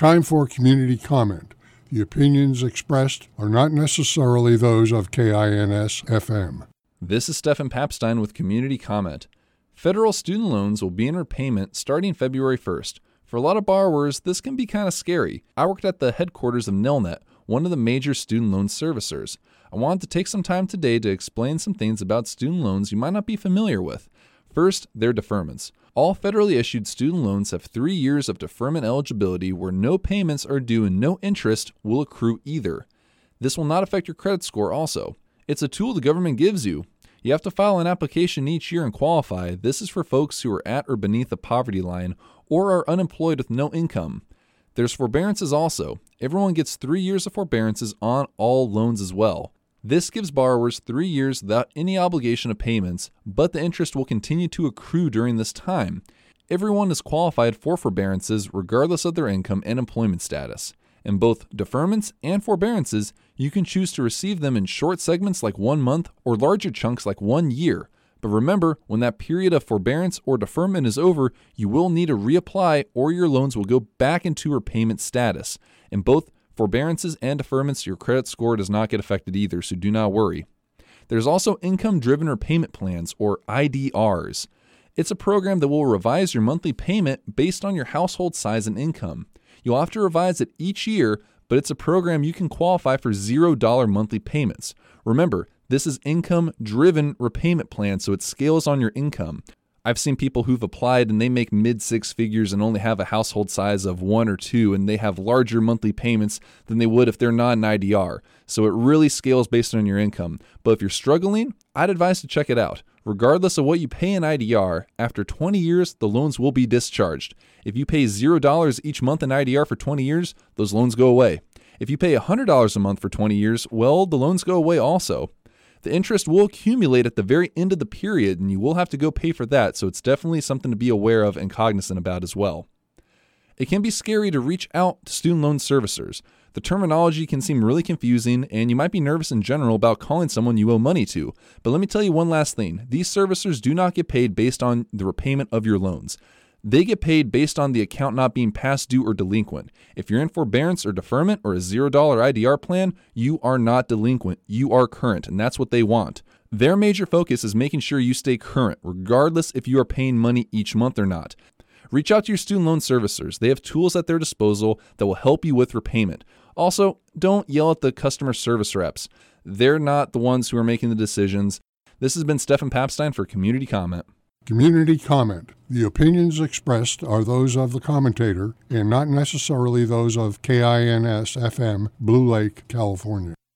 Time for community comment. The opinions expressed are not necessarily those of KINS-FM. This is Stefan Papstein with Community Comment. Federal student loans will be in repayment starting February 1st. For a lot of borrowers, this can be kind of scary. I worked at the headquarters of Nelnet, one of the major student loan servicers. I wanted to take some time today to explain some things about student loans you might not be familiar with. First, their deferments. All federally issued student loans have 3 years of deferment eligibility where no payments are due and no interest will accrue either. This will not affect your credit score also. It's a tool the government gives you. You have to file an application each year and qualify. This is for folks who are at or beneath the poverty line or are unemployed with no income. There's forbearances also. Everyone gets 3 years of forbearances on all loans as well. This gives borrowers 3 years without any obligation of payments, but the interest will continue to accrue during this time. Everyone is qualified for forbearances regardless of their income and employment status. In both deferments and forbearances, you can choose to receive them in short segments like 1 month or larger chunks like 1 year. But remember, when that period of forbearance or deferment is over, you will need to reapply or your loans will go back into repayment status. In both forbearances and deferments, your credit score does not get affected either, so do not worry. There's also income-driven repayment plans, or IDRs. It's a program that will revise your monthly payment based on your household size and income. You'll have to revise it each year, but it's a program you can qualify for $0 monthly payments. Remember, this is income-driven repayment plan, so it scales on your income. I've seen people who've applied and they make mid-six figures and only have a household size of 1 or 2, and they have larger monthly payments than they would if they're not an IDR. So it really scales based on your income. But if you're struggling, I'd advise to check it out. Regardless of what you pay in IDR, after 20 years, the loans will be discharged. If you pay $0 each month in IDR for 20 years, those loans go away. If you pay $100 a month for 20 years, well, the loans go away also. The interest will accumulate at the very end of the period, and you will have to go pay for that, so it's definitely something to be aware of and cognizant about as well. It can be scary to reach out to student loan servicers. The terminology can seem really confusing, and you might be nervous in general about calling someone you owe money to. But let me tell you one last thing. These servicers do not get paid based on the repayment of your loans. They get paid based on the account not being past due or delinquent. If you're in forbearance or deferment or a $0 IDR plan, you are not delinquent. You are current, and that's what they want. Their major focus is making sure you stay current, regardless if you are paying money each month or not. Reach out to your student loan servicers. They have tools at their disposal that will help you with repayment. Also, don't yell at the customer service reps. They're not the ones who are making the decisions. This has been Stefan Papstein for Community Comment. Community comment. The opinions expressed are those of the commentator and not necessarily those of KINS-FM, Blue Lake, California.